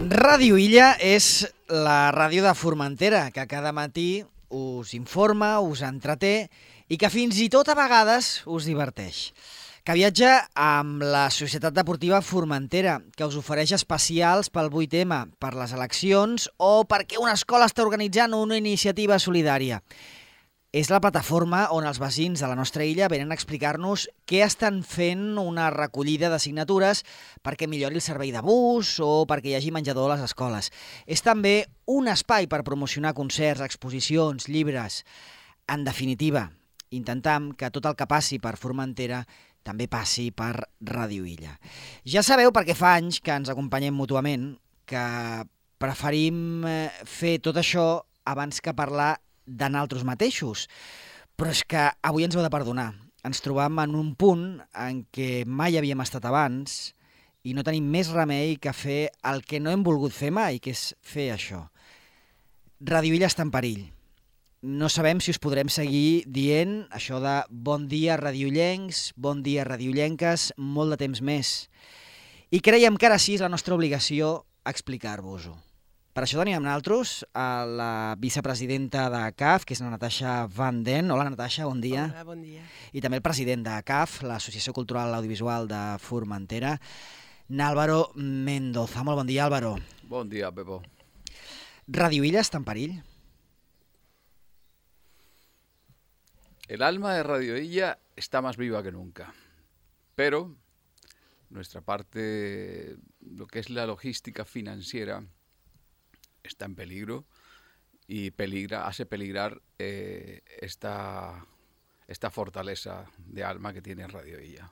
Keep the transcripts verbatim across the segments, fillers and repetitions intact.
Ràdio Illa és la ràdio de Formentera, que cada matí us informa, us entreté i que fins i tot a vegades us diverteix. Que viatja amb la Societat Deportiva Formentera, que us ofereix especials pel vuit eme, per les eleccions o perquè una escola està organitzant una iniciativa solidària. És la plataforma on els veïns de la nostra illa venen a explicar-nos què estan fent una recollida de signatures perquè millori el servei de bus o perquè hi hagi menjador a les escoles. És també un espai per promocionar concerts, exposicions, llibres. En definitiva, intentam que tot el que passi per Formentera també passi per Ràdio Illa. Ja sabeu, perquè fa anys que ens acompanyem mútuament, que preferim fer tot això abans que parlar de naltros mateixos. Però és que avui ens heu de perdonar. Ens trobam en un punt en què mai havíem estat abans i no tenim més remei que fer el que no hem volgut fer mai, que és fer això. Ràdio Illa està en perill. No sabem si us podrem seguir dient això de bon dia radiollencs, bon dia radiollenques, molt de temps més. I creiem que ara sí és la nostra obligació explicar-vos-ho. Per això tenim amb nosaltres a la vicepresidenta de C A F, que és la Natasha Van Den. Hola, Natasha, bon dia. Hola, bon dia. I també el president de C A F, l'Associació Cultural Audiovisual de Formentera, n'Álvaro Mendoza. Molt bon dia, Álvaro. Bon dia, Pepo. Ràdio Illa està en perill? El alma de Radio Illa está más viva que nunca, pero nuestra parte, lo que es la logística financiera, está en peligro y peligra, hace peligrar eh, esta, esta fortaleza de alma que tiene Radio Illa.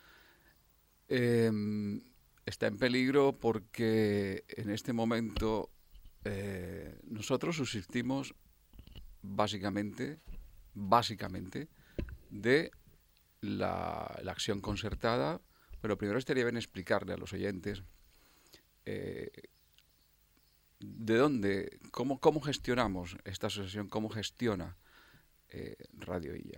Eh, está en peligro porque en este momento eh, nosotros subsistimos básicamente, básicamente de la, la acción concertada, pero primero estaría bien explicarle a los oyentes eh, ¿de dónde, cómo, cómo gestionamos esta asociación, cómo gestiona eh, Radio Illa?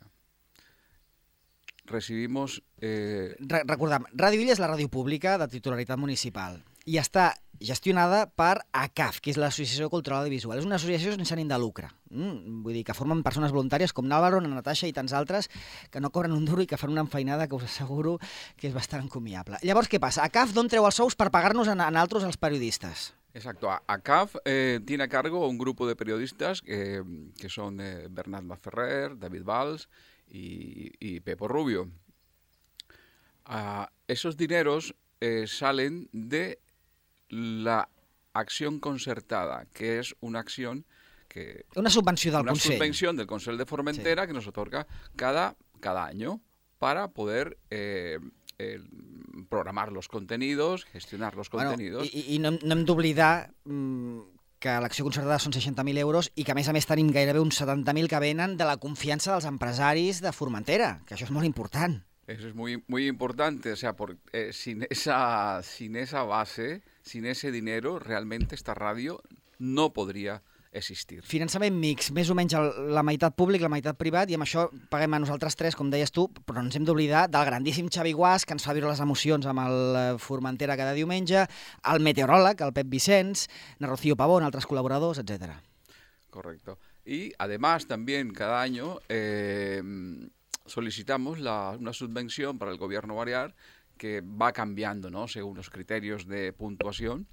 Recibimos... Eh... Re recordem, Ràdio Illa és la ràdio pública de titularitat municipal i està gestionada per A C A F, que és l'Associació Cultural Audiovisual. És una associació sense ànim de lucre. Mm, vull dir que formen persones voluntàries com n'Álvaro, na Natasha i tants altres que no cobren un duro i que fan una enfeinada que us asseguro que és bastant encomiable. Llavors, què passa? A C A F d'on treu els sous per pagar-nos a nosaltres, els periodistes? Exacto. A C A F eh, tiene a cargo un grupo de periodistas eh, que son eh, Bernat Maferrer, David Valls y, y Pepo Rubio. Uh, esos dineros eh, salen de la acción concertada, que es una acción que... Una subvenció del una Consell. Una subvención del Consell de Formentera sí. que nos otorga cada, cada año para poder... Eh, Eh, programar los contenidos, gestionar los bueno, contenidos... I, i no, no hem d'oblidar mmm, que l'acció concertada són seixanta mil euros i que a més a més tenim gairebé uns setanta mil que venen de la confiança dels empresaris de Formentera, que això és molt important. Eso es muy, muy importante, o sea, por, eh, sin, esa, sin esa base, sin ese dinero, realmente esta radio no podría existir. Finançament mix, més o menys la meitat públic, la meitat privat, i amb això paguem a nosaltres tres, com deies tu, però no ens hem d'oblidar del grandíssim Xavi Guas, que ens fa viure les emocions amb el Formentera cada diumenge, el meteoròleg, el Pep Vicenç, na Rocío Pavón, altres col·laboradors, etcétera. Correcto. Y además también cada año eh, solicitamos la, una subvención para el gobierno balear que va cambiando, ¿no?, según los criterios de puntuación.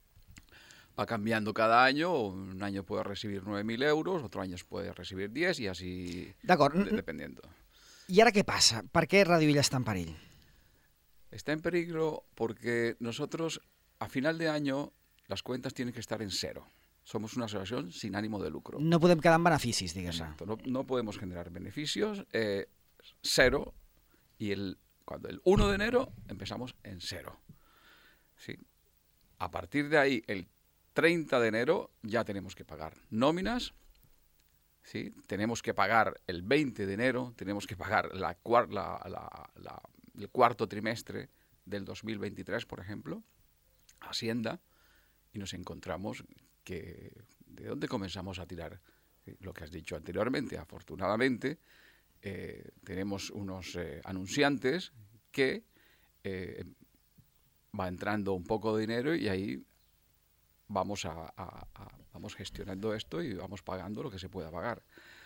Va cambiando cada año, un año puede recibir nueve mil euros, otro año puede recibir diez y así de, dependiendo. ¿Y ahora qué pasa? ¿Por qué Radio Illa está en perill? Está en peligro porque nosotros a final de año las cuentas tienen que estar en cero. Somos una asociación sin ánimo de lucro. No podem quedar en beneficis, diguem-ne. Exacto, no, no podemos generar beneficios, eh, cero, y el, cuando el uno de enero empezamos en cero. ¿Sí? A partir de ahí, el treinta de enero ya tenemos que pagar nóminas, ¿sí? Tenemos que pagar el veinte de enero, tenemos que pagar la, la, la, la, el cuarto trimestre del dos mil veintitrés, por ejemplo, Hacienda, y nos encontramos que ¿de dónde comenzamos a tirar? Lo que has dicho anteriormente, afortunadamente, eh, tenemos unos eh, anunciantes que eh, va entrando un poco de dinero y ahí vamos, a, a, a, vamos gestionando esto y vamos pagando lo que se pueda pagar.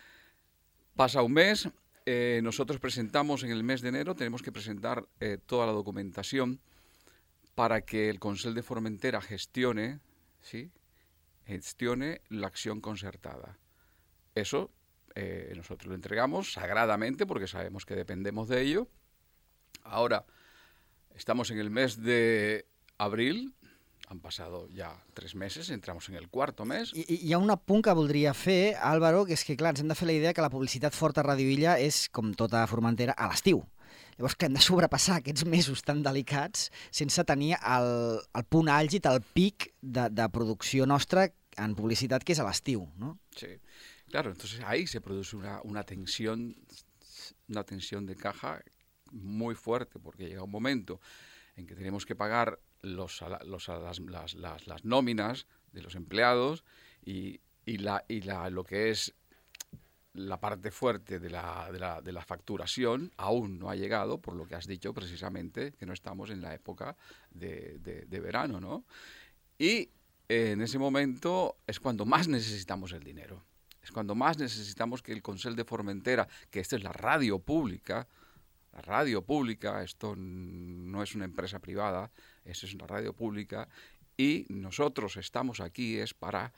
Pasa un mes, eh, nosotros presentamos en el mes de enero, tenemos que presentar eh, toda la documentación para que el Consell de Formentera gestione, ¿sí? gestione la acción concertada. Eso eh, nosotros lo entregamos sagradamente porque sabemos que dependemos de ello. Ahora estamos en el mes de abril, han passat ja tres mesos, entramos en el quarto mes. I, hi ha un apunt que voldria fer, Álvaro, que és que, clar, ens hem de fer la idea que la publicitat forta a Ràdio Illa és, com tota Formentera, a l'estiu. Llavors, que hem de sobrepassar aquests mesos tan delicats sense tenir el, el punt àlgid, el pic de, de producció nostra en publicitat, que és a l'estiu, ¿no? Sí, claro, entonces ahí se produce una, una tensión, una tensión de caja muy fuerte, porque llega un momento en que tenemos que pagar los, los, las, las, las, las nóminas de los empleados y, y, la, y la, lo que es la parte fuerte de la, de, la, de la facturación aún no ha llegado, por lo que has dicho precisamente, que no estamos en la época de, de, de verano, ¿no? Y eh, en ese momento es cuando más necesitamos el dinero. Es cuando más necesitamos que el Consell de Formentera, que esta es la radio pública, la radio pública, esto no es una empresa privada, esto es una radio pública, y nosotros estamos aquí es para,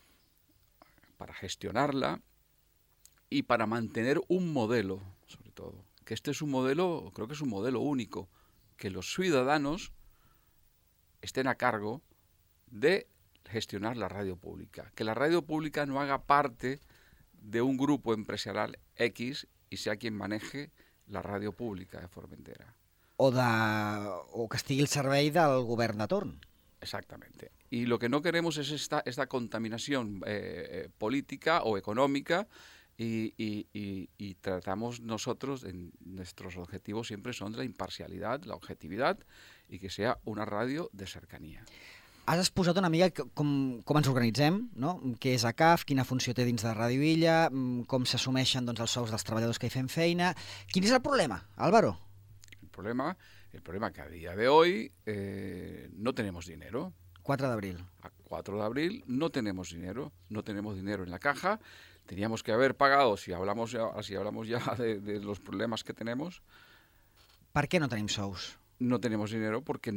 para gestionarla y para mantener un modelo, sobre todo. Que este es un modelo, creo que es un modelo único, que los ciudadanos estén a cargo de gestionar la radio pública. Que la radio pública no haga parte de un grupo empresarial X y sea quien maneje la radio pública de Formentera. O, de, o que estigui al servei del govern de torn. Exactamente. Y lo que no queremos es esta, esta contaminación eh, política o económica y, y, y, y tratamos nosotros, en nuestros objetivos siempre son la imparcialidad, la objetividad y que sea una radio de cercanía. Has exposat una mica com, com ens organitzem, no? Què és A C A F, quina funció té dins de Ràdio Illa, com s'assumeixen doncs, els sous dels treballadors que hi fem feina. Quin és el problema, Álvaro? El problema, el problema que a día de hoy eh, no tenemos dinero. cuatro de abril. A cuatro de abril no tenemos dinero, no tenemos dinero en la caja. Teníamos que haber pagado, si hablamos ya, si hablamos ya de, de los problemas que tenemos. Per què no tenim sous? No tenemos dinero porque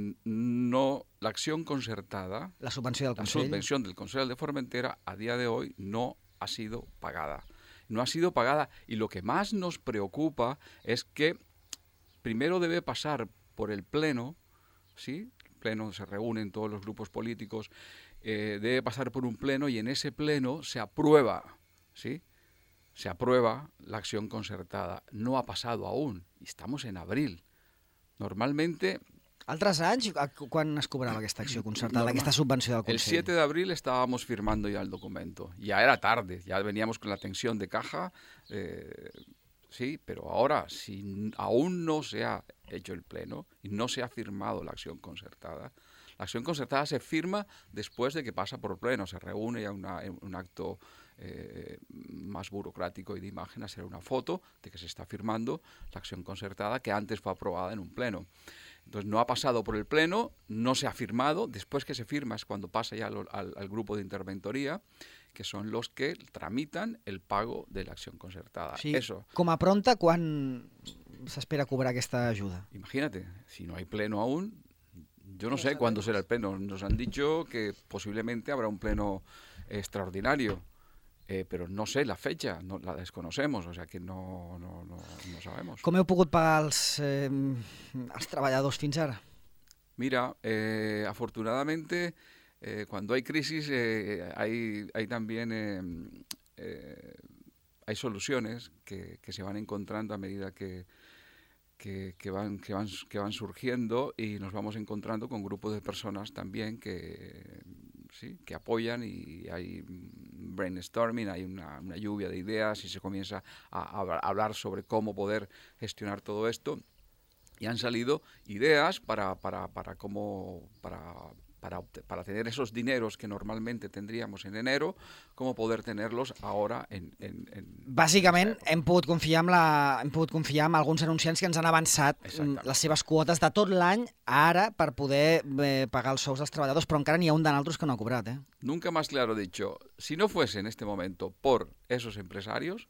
no la acción concertada, la subvenció del la Consell. subvención del Consell de Formentera a día de hoy no ha sido pagada. No ha sido pagada y lo que más nos preocupa es que primero debe pasar por el Pleno, ¿sí? El Pleno se reúnen todos los grupos políticos, eh, debe pasar por un Pleno y en ese Pleno se aprueba, ¿sí? Se aprueba la acción concertada. No ha pasado aún y estamos en abril. Normalmente... Altres anys, quan es cobrava aquesta acció concertada, normal, aquesta subvenció del Consell? El siete de abril estábamos firmando ya el documento. Ya era tarde, ya veníamos con la tensión de caja, eh, sí, pero ahora, si aún no se ha hecho el pleno y no se ha firmado la acción concertada, la acción concertada se firma después de que pasa por pleno, se reúne ya una, un acto eh, más burocrático y de imagen, hacer una foto de que se está firmando la acción concertada que antes fue aprobada en un pleno. Entonces no ha pasado por el pleno, no se ha firmado, después que se firma es cuando pasa ya al, al, al grupo de interventoría, que son los que tramitan el pago de la acción concertada. Sí, Eso. Com a pronta, quan s'espera cobrar aquesta ajuda? Imagínate, si no hay pleno aún, yo no sé cuándo será el pleno. Nos han dicho que posiblemente habrá un pleno extraordinario. Eh, però no sé la fecha, no, la desconocemos, o sea que no, no, no, no sabemos. Com heu pogut pagar els, eh, els treballadors fins ara? Mira, eh, afortunadamente, eh, cuando hay crisis, eh, hay, hay también eh, eh, hay soluciones que, que se van encontrando a medida que, que, que, van, que, van, que van surgiendo y nos vamos encontrando con grupos de personas también que... ¿sí? que apoyan y hay brainstorming, hay una, una lluvia de ideas y se comienza a, a hablar sobre cómo poder gestionar todo esto y han salido ideas para, para, para, cómo, para, para, para tener esos dineros que normalmente tendríamos en enero, como poder tenerlos ahora en... en, en Bàsicament, hem pogut, confiar amb la, hem pogut confiar en alguns anunciants que ens han avançat les seves quotes de tot l'any ara per poder eh, pagar els sous dels treballadors, però encara n'hi ha un d'altres que no ha cobrat. Eh? Nunca más claro dicho, si no fuese en este momento por esos empresarios,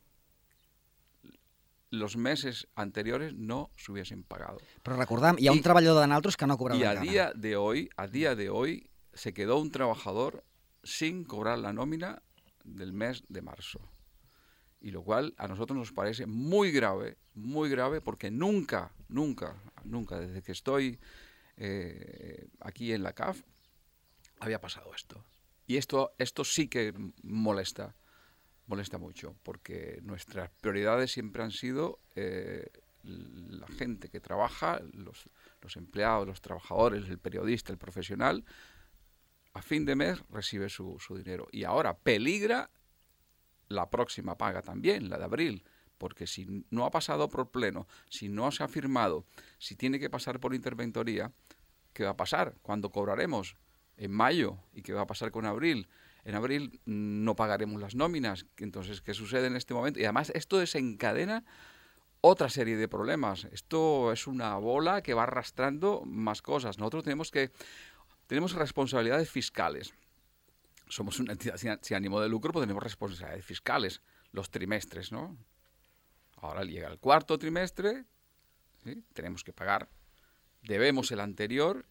los meses anteriores no se hubiesen pagado. Però recordem, hi ha un y, treballador de naltros que no ha cobrat y a encara. día de hoy, a día de hoy, se quedó un trabajador sin cobrar la nómina del mes de marzo. Y lo cual a nosotros nos parece muy grave, muy grave, porque nunca, nunca, nunca, desde que estoy eh, aquí en la C A F, había pasado esto. Y esto, esto sí que molesta. molesta mucho, porque nuestras prioridades siempre han sido eh, la gente que trabaja, los, los empleados, los trabajadores, el periodista, el profesional, a fin de mes recibe su, su dinero. Y ahora peligra la próxima paga también, la de abril, porque si no ha pasado por pleno, si no se ha firmado, si tiene que pasar por interventoría, ¿qué va a pasar? ¿Cuándo cobraremos? En mayo. ¿Y qué va a pasar con abril? En abril no pagaremos las nóminas. Entonces, ¿qué sucede en este momento? Y además esto desencadena otra serie de problemas. Esto es una bola que va arrastrando más cosas. Nosotros tenemos que tenemos responsabilidades fiscales. Somos una entidad sin, sin ánimo de lucro, pero tenemos responsabilidades fiscales. Los trimestres, ¿no? Ahora llega el cuarto trimestre, ¿sí? Tenemos que pagar. Debemos el anterior.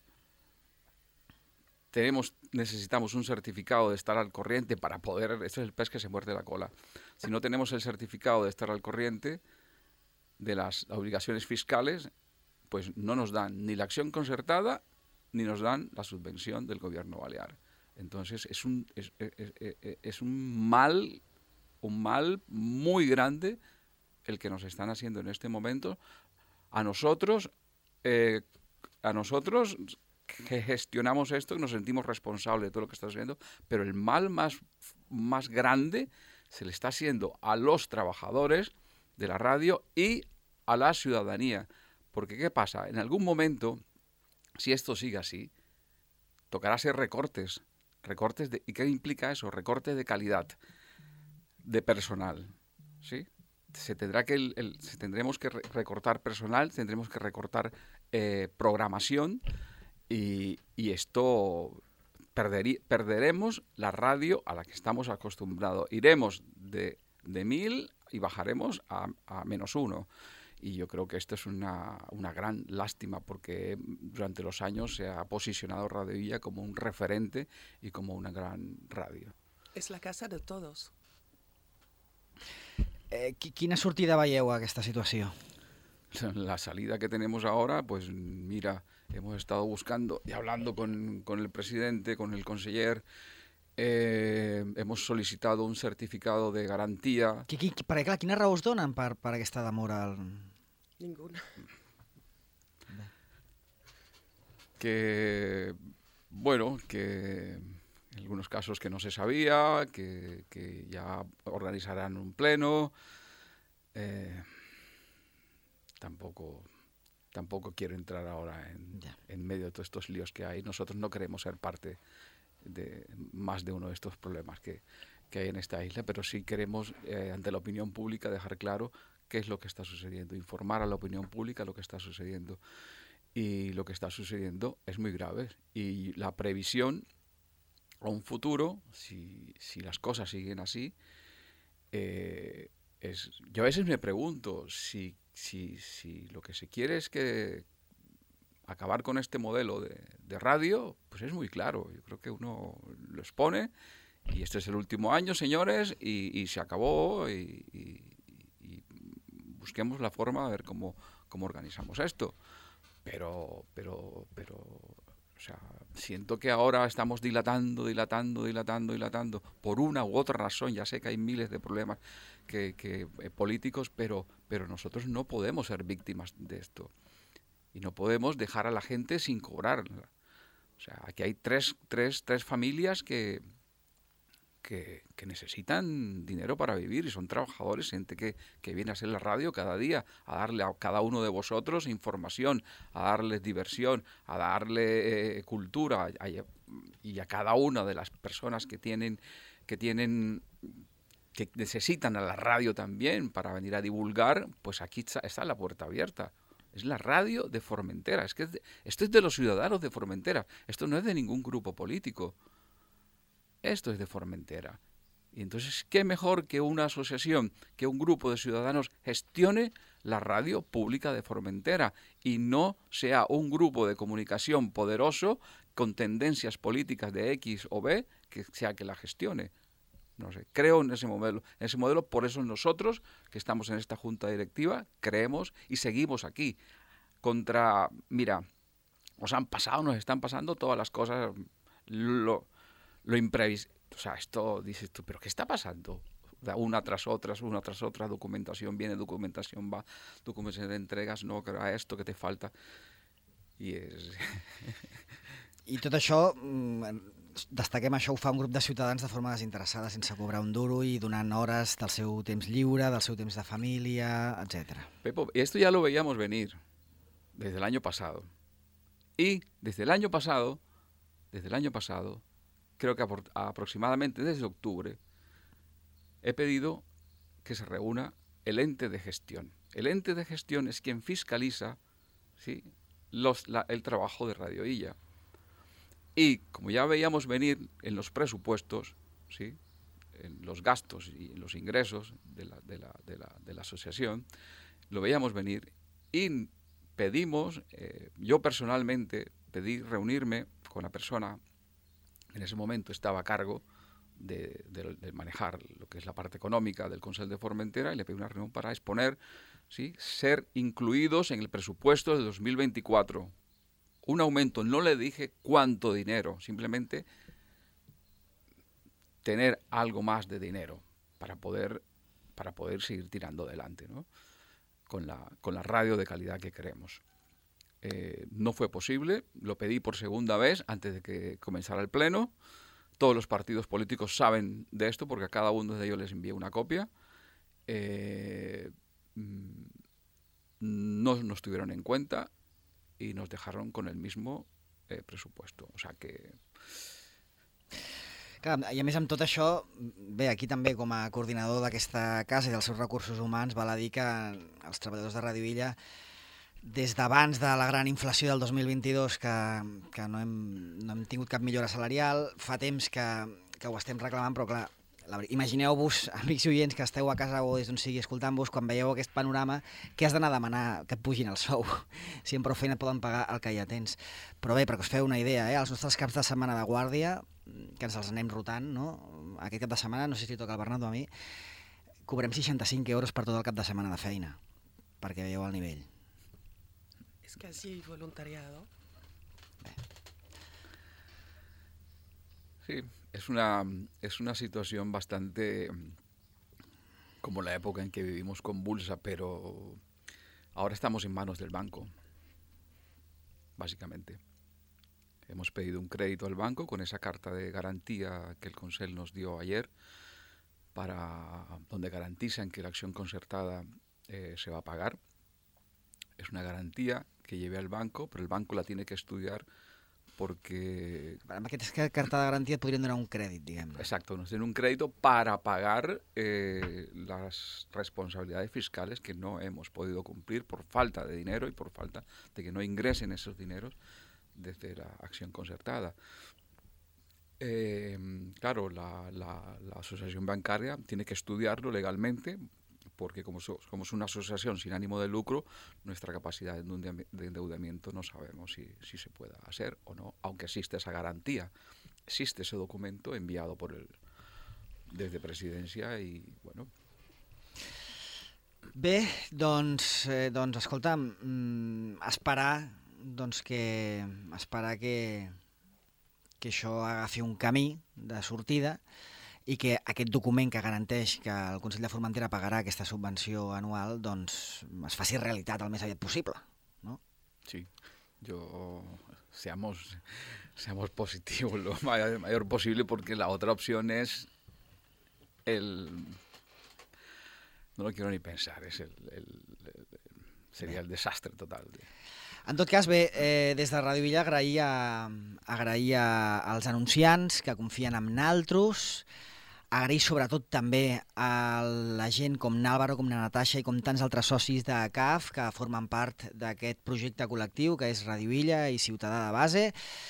Tenemos, necesitamos un certificado de estar al corriente para poder... Esto es el pez que se muerde la cola. Si no tenemos el certificado de estar al corriente de las obligaciones fiscales, pues no nos dan ni la acción concertada ni nos dan la subvención del gobierno balear. Entonces es un, es, es, es, es un mal, un mal muy grande el que nos están haciendo en este momento. A nosotros, eh, a nosotros... que gestionamos esto, que nos sentimos responsables de todo lo que está sucediendo, pero el mal más, más grande se le está haciendo a los trabajadores de la radio y a la ciudadanía. Porque, ¿qué pasa? En algún momento, si esto sigue así, tocará hacer recortes. recortes de, ¿Y qué implica eso? Recortes de calidad, de personal, ¿sí? Se tendrá que el, el, se tendremos que re recortar personal, tendremos que recortar eh, programación. Y, y esto perderí, perderemos la radio a la que estamos acostumbrados. Iremos de, de mil y bajaremos a, a menos uno. Y yo creo que esto es una, una gran lástima porque durante los años se ha posicionado Radio Illa como un referente y como una gran radio. Es la casa de todos. Eh, quina sortida veieu a aquesta situació? La salida que tenemos ahora, pues mira, hemos estado buscando y hablando con, con el presidente, con el conseller, eh, hemos solicitado un certificado de garantía. Qui, qui, perquè, clar, quina raó us donen per, per aquesta demora? Al... Ninguna. Que, bueno, que en algunos casos que no se sabía, que, que ya organizarán un pleno. Eh, Tampoco, tampoco quiero entrar ahora en, yeah. en medio de todos estos líos que hay. Nosotros no queremos ser parte de más de uno de estos problemas que, que hay en esta isla, pero sí queremos, eh, ante la opinión pública, dejar claro qué es lo que está sucediendo, informar a la opinión pública lo que está sucediendo. Y lo que está sucediendo es muy grave. Y la previsión a un futuro, si, si las cosas siguen así, eh, es, yo a veces me pregunto si Si, si lo que se quiere es que acabar con este modelo de, de radio, pues es muy claro. Yo creo que uno lo expone y este es el último año, señores, y, y se acabó y, y, y busquemos la forma de ver cómo, cómo organizamos esto. Pero, pero, pero, o sea, siento que ahora estamos dilatando, dilatando, dilatando, dilatando, por una u otra razón. Ya sé que hay miles de problemas que, que, eh, políticos, pero, pero nosotros no podemos ser víctimas de esto. Y no podemos dejar a la gente sin cobrar. O sea, aquí hay tres, tres, tres familias que, que, que necesitan dinero para vivir y son trabajadores, gente que, que viene a hacer la radio cada día, a darle a cada uno de vosotros información, a darles diversión, a darle eh, cultura a, a, y a cada una de las personas que tienen, que tienen que necesitan a la radio también para venir a divulgar, pues aquí está, está la puerta abierta. Es la radio de Formentera. Es que es de, esto es de los ciudadanos de Formentera. Esto no es de ningún grupo político. Esto es de Formentera. Y entonces, ¿qué mejor que una asociación, que un grupo de ciudadanos gestione la radio pública de Formentera y no sea un grupo de comunicación poderoso con tendencias políticas de X o B que sea que la gestione? No sé, creo en ese modelo, en ese modelo, por eso nosotros, que estamos en esta junta directiva, creemos y seguimos aquí. Contra, mira, nos han pasado, nos están pasando todas las cosas, lo, lo imprevisto. O sea, esto dices tú, ¿pero qué está pasando? Una tras otra, una tras otra, documentación viene, documentación va, documentación de entregas, no, que a esto que te falta. I és... I tot això, destaquem això, ho fa un grup de ciutadans de forma desinteressada, sense cobrar un duro i donant hores del seu temps lliure, del seu temps de família, etcétera. Pepo, esto ya lo veíamos venir desde el año pasado. Y desde el año pasado, desde el año pasado, creo que apro- aproximadamente desde octubre, he pedido que se reúna el ente de gestión. El ente de gestión es quien fiscaliza, ¿sí?, los, la, el trabajo de Radio Illa. Y como ya veíamos venir en los presupuestos, ¿sí?, en los gastos y en los ingresos de la, de la, de la, de la asociación, lo veíamos venir y pedimos, eh, yo personalmente pedí reunirme con la persona que en ese momento estaba a cargo de, de, de manejar lo que es la parte económica del Consell de Formentera, y le pedí una reunión para exponer, ¿sí?, ser incluidos en el presupuesto de dos mil veinticuatro. Un aumento, no le dije cuánto dinero, simplemente tener algo más de dinero para poder, para poder seguir tirando adelante, ¿no?, con la, con la radio de calidad que queremos. Eh, no fue posible, lo pedí por segunda vez antes de que comenzara el pleno. Todos los partidos políticos saben de esto porque a cada uno de ellos les envié una copia. Eh, no nos tuvieron en cuenta y nos dejaron con el mismo eh, presupuesto. O sea que... Clar, i a més amb tot això, bé, aquí també com a coordinador d'aquesta casa i dels seus recursos humans val a dir que els treballadors de Radio Illa, des d'abans de la gran inflació del dos mil vint-i-dos, que, que no, hem, no hem tingut cap millora salarial, fa temps que, que ho estem reclamant, però clar, la, imagineu-vos, amics i oients que esteu a casa o des d'on sigui escoltant-vos, quan veieu aquest panorama, que has d'anar a demanar que et pugin el sou, si amb prou feina et poden pagar el que ja tens. Però bé, perquè us feu una idea, eh? Els nostres caps de setmana de guàrdia, que ens els anem rotant, no? Aquest cap de setmana, no sé si li toca al Bernat o a mi, cobrem seixanta-cinc euros per tot el cap de setmana de feina, perquè veieu el nivell. Es casi voluntariado. Sí, es una, es una situación bastante como la época en que vivimos convulsa, pero ahora estamos en manos del banco, básicamente. Hemos pedido un crédito al banco con esa carta de garantía que el Consell nos dio ayer, para donde garantizan que la acción concertada eh, se va a pagar. Es una garantía que lleve al banco, pero el banco la tiene que estudiar porque... Amb aquesta carta de garantia et podrien donar un crèdit, diguem-ne. Exacto, nos den un crédito para pagar eh, las responsabilidades fiscales que no hemos podido cumplir por falta de dinero y por falta de que no ingresen esos dineros desde la acción concertada. Eh, claro, la, la, la asociación bancaria tiene que estudiarlo legalmente, porque como, so, como es una asociación sin ánimo de lucro, nuestra capacidad de endeudamiento no sabemos si, si se pueda hacer o no, aunque existe esa garantía, existe ese documento enviado por el desde Presidencia y bueno. Bé, doncs, eh, doncs escolta'm, mm, esperar, doncs que, esperar que, que això agafi un camí de sortida i que aquest document que garanteix que el Consell de Formentera pagarà aquesta subvenció anual doncs es faci realitat el més aviat possible, ¿no? Sí, yo seamos, seamos positivos lo mayor, mayor posible, porque la otra opción es el... No lo quiero ni pensar, es el, el, el, seria el desastre total. En tot cas, bé, eh, des de Ràdio Illa agrair, a, agrair a, als anunciants que confien en naltros, agrair sobretot també a la gent com n'Àlvaro, com na Natasha i com tants altres socis de C A F que formen part d'aquest projecte col·lectiu que és Ràdio Illa i Ciutadà de Base.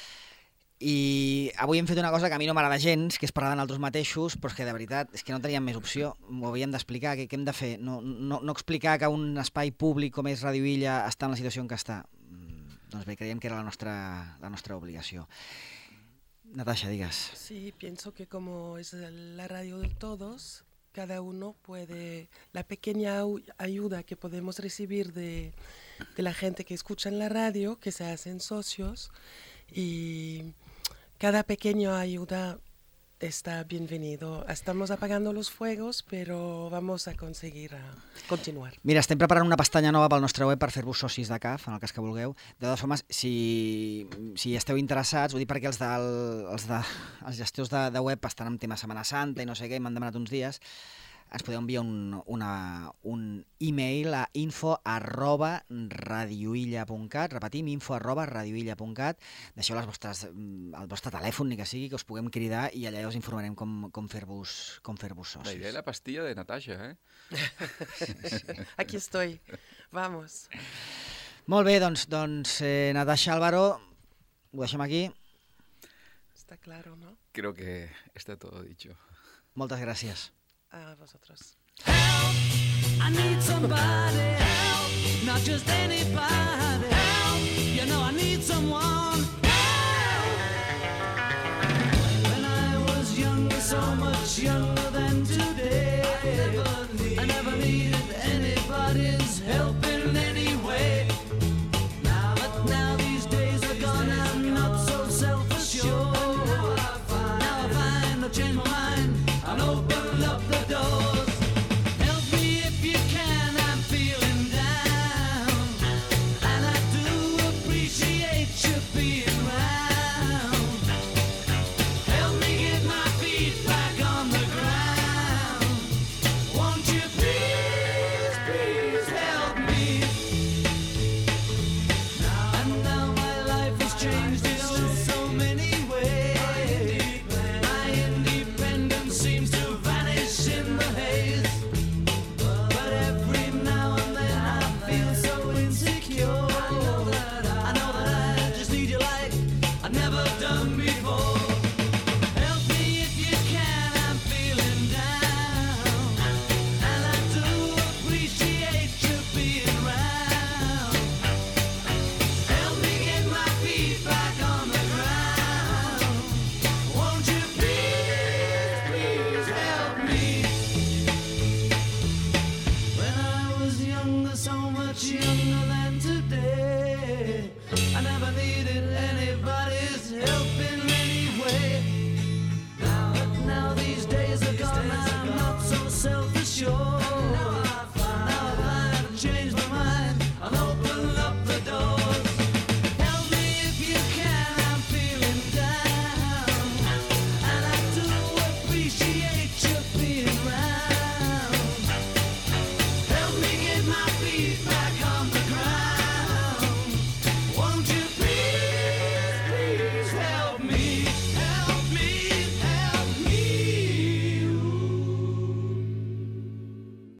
I avui hem fet una cosa que a mi no m'agrada gens, que és parlar de nosaltres mateixos, però és que de veritat és que no teníem més opció, ho havíem d'explicar, què, què hem de fer? No, no, no explicar que un espai públic com és Ràdio Illa està en la situació en què està. Doncs bé, creiem que era la nostra, la nostra obligació. Natasha, digas. Sí, pienso que como es la radio de todos, cada uno puede, la pequeña ayuda que podemos recibir de, de la gente que escucha en la radio, que se hacen socios, y cada pequeña ayuda está bienvenido. Estamos apagando los fuegos, pero vamos a conseguir a continuar. Mira, estem preparant una pestanya nova pel nostre web per fer-vos socis de C A F, en el cas que vulgueu. De totes formes, si, si esteu interessats, ho dic perquè els, del, els, de, els gestors de, de web estan en tema Setmana Santa i no sé què, m'han demanat uns dies, ens podeu enviar un, una, un e-mail a info arroba radioilla punt cat, repetim, info arroba radioilla punt cat, deixeu les vostres, el vostre telèfon, ni que sigui, que us puguem cridar i allà us informarem com, com fer-vos com fer-vos socis. La idea de la pastilla de Natasha, ¿eh? Sí, sí. Aquí estoy, vamos. Molt bé, doncs, doncs eh, Natasha, Álvaro, ho deixem aquí. Está claro, ¿no? Creo que está todo dicho. Moltes gràcies. A vosotros. Help, I need somebody, help, not just anybody, help, you know I need someone, help. When I was younger, so much younger.